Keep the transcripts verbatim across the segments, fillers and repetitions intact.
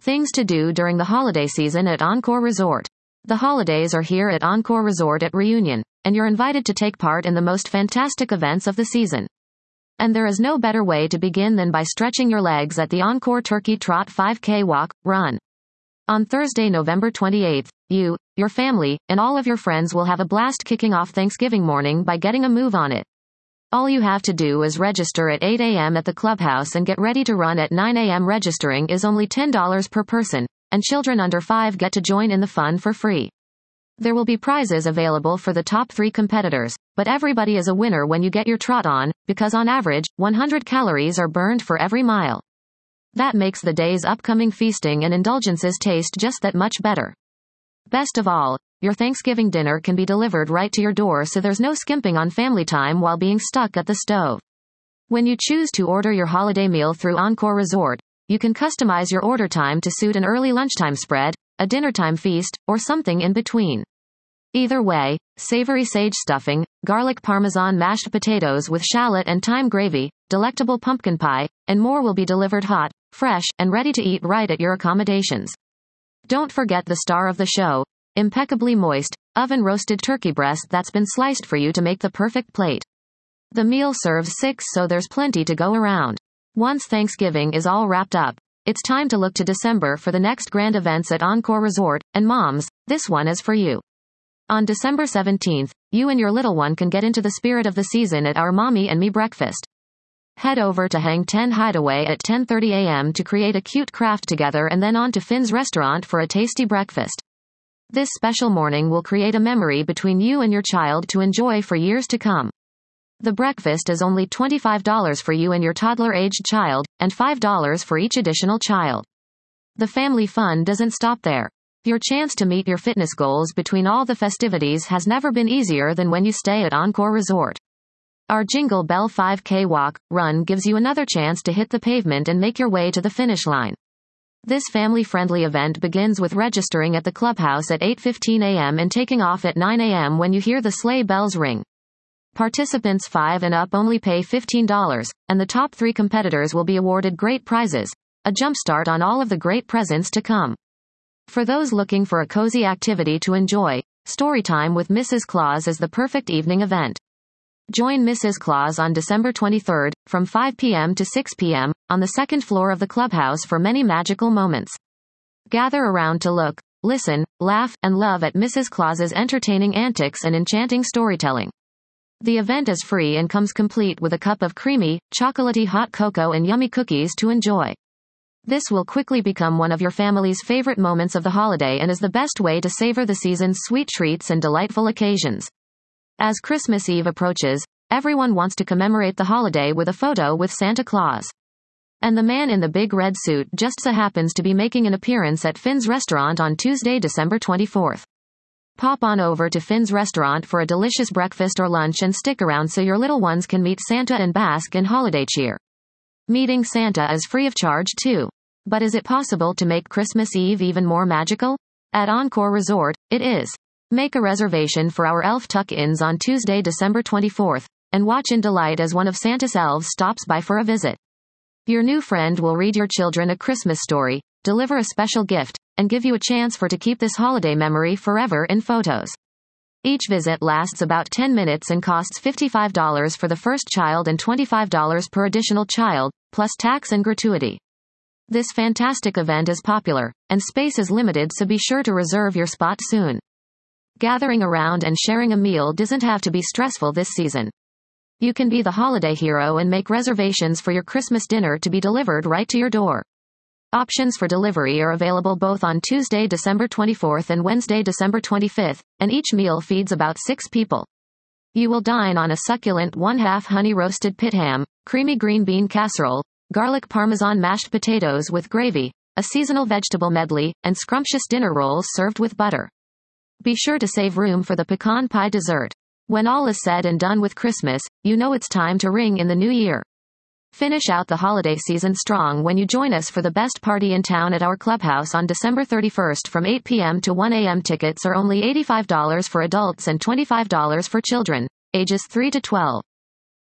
Things to do during the holiday season at Encore Resort. The holidays are here at Encore Resort at Reunion, and you're invited to take part in the most fantastic events of the season. And there is no better way to begin than by stretching your legs at the Encore Turkey Trot five K Walk, Run. On Thursday, November twenty-eighth, you, your family, and all of your friends will have a blast kicking off Thanksgiving morning by getting a move on it. All you have to do is register at eight a.m. at the clubhouse and get ready to run at nine a.m. Registering is only ten dollars per person, and children under five get to join in the fun for free. There will be prizes available for the top three competitors, but everybody is a winner when you get your trot on, because on average, one hundred calories are burned for every mile. That makes the day's upcoming feasting and indulgences taste just that much better. Best of all, your Thanksgiving dinner can be delivered right to your door, so there's no skimping on family time while being stuck at the stove. When you choose to order your holiday meal through Encore Resort, you can customize your order time to suit an early lunchtime spread, a dinnertime feast, or something in between. Either way, savory sage stuffing, garlic parmesan mashed potatoes with shallot and thyme gravy, delectable pumpkin pie, and more will be delivered hot, fresh, and ready to eat right at your accommodations. Don't forget the star of the show, impeccably moist, oven-roasted turkey breast that's been sliced for you to make the perfect plate. The meal serves six, so there's plenty to go around. Once Thanksgiving is all wrapped up, it's time to look to December for the next grand events at Encore Resort, and moms, this one is for you. On December seventeenth, you and your little one can get into the spirit of the season at our Mommy and Me breakfast. Head over to Hang ten Hideaway at ten thirty a.m. to create a cute craft together, and then on to Finn's Restaurant for a tasty breakfast. This special morning will create a memory between you and your child to enjoy for years to come. The breakfast is only twenty-five dollars for you and your toddler-aged child, and five dollars for each additional child. The family fun doesn't stop there. Your chance to meet your fitness goals between all the festivities has never been easier than when you stay at Encore Resort. Our Jingle Bell five K Walk, Run gives you another chance to hit the pavement and make your way to the finish line. This family-friendly event begins with registering at the clubhouse at eight fifteen a.m. and taking off at nine a.m. when you hear the sleigh bells ring. Participants five and up only pay fifteen dollars, and the top three competitors will be awarded great prizes, a jumpstart on all of the great presents to come. For those looking for a cozy activity to enjoy, Storytime with Missus Claus is the perfect evening event. Join Missus Claus on December twenty-third, from five p.m. to six p.m., on the second floor of the clubhouse for many magical moments. Gather around to look, listen, laugh, and love at Missus Claus's entertaining antics and enchanting storytelling. The event is free and comes complete with a cup of creamy, chocolatey hot cocoa and yummy cookies to enjoy. This will quickly become one of your family's favorite moments of the holiday and is the best way to savor the season's sweet treats and delightful occasions. As Christmas Eve approaches, everyone wants to commemorate the holiday with a photo with Santa Claus. And the man in the big red suit just so happens to be making an appearance at Finn's Restaurant on Tuesday, December twenty-fourth. Pop on over to Finn's Restaurant for a delicious breakfast or lunch and stick around so your little ones can meet Santa and bask in holiday cheer. Meeting Santa is free of charge too. But is it possible to make Christmas Eve even more magical? At Encore Resort, it is. Make a reservation for our elf tuck-ins on Tuesday, December twenty-fourth, and watch in delight as one of Santa's elves stops by for a visit. Your new friend will read your children a Christmas story, deliver a special gift, and give you a chance for to keep this holiday memory forever in photos. Each visit lasts about ten minutes and costs fifty-five dollars for the first child and twenty-five dollars per additional child, plus tax and gratuity. This fantastic event is popular, and space is limited, so be sure to reserve your spot soon. Gathering around and sharing a meal doesn't have to be stressful this season. You can be the holiday hero and make reservations for your Christmas dinner to be delivered right to your door. Options for delivery are available both on Tuesday, December twenty-fourth and Wednesday, December twenty-fifth, and each meal feeds about six people. You will dine on a succulent one-half honey-roasted pit ham, creamy green bean casserole, garlic parmesan mashed potatoes with gravy, a seasonal vegetable medley, and scrumptious dinner rolls served with butter. Be sure to save room for the pecan pie dessert. When all is said and done with Christmas, you know it's time to ring in the new year. Finish out the holiday season strong when you join us for the best party in town at our clubhouse on December thirty-first from eight p.m. to one a.m. Tickets are only eighty-five dollars for adults and twenty-five dollars for children, ages three to twelve.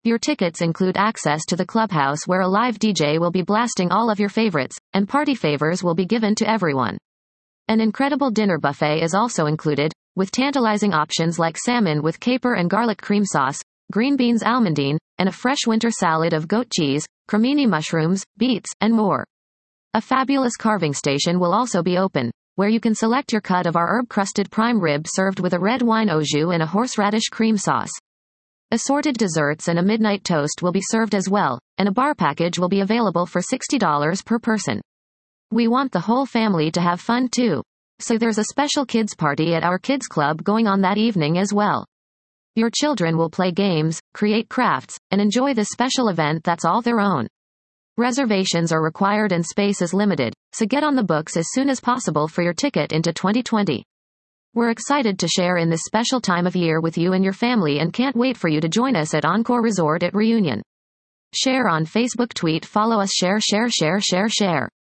Your tickets include access to the clubhouse where a live D J will be blasting all of your favorites, and party favors will be given to everyone. An incredible dinner buffet is also included, with tantalizing options like salmon with caper and garlic cream sauce, green beans almondine, and a fresh winter salad of goat cheese, cremini mushrooms, beets, and more. A fabulous carving station will also be open, where you can select your cut of our herb-crusted prime rib served with a red wine au jus and a horseradish cream sauce. Assorted desserts and a midnight toast will be served as well, and a bar package will be available for sixty dollars per person. We want the whole family to have fun too. So there's a special kids party at our kids club going on that evening as well. Your children will play games, create crafts, and enjoy this special event that's all their own. Reservations are required and space is limited, so get on the books as soon as possible for your ticket into twenty twenty. We're excited to share in this special time of year with you and your family and can't wait for you to join us at Encore Resort at Reunion. Share on Facebook, tweet, follow us, share, share, share, share, share.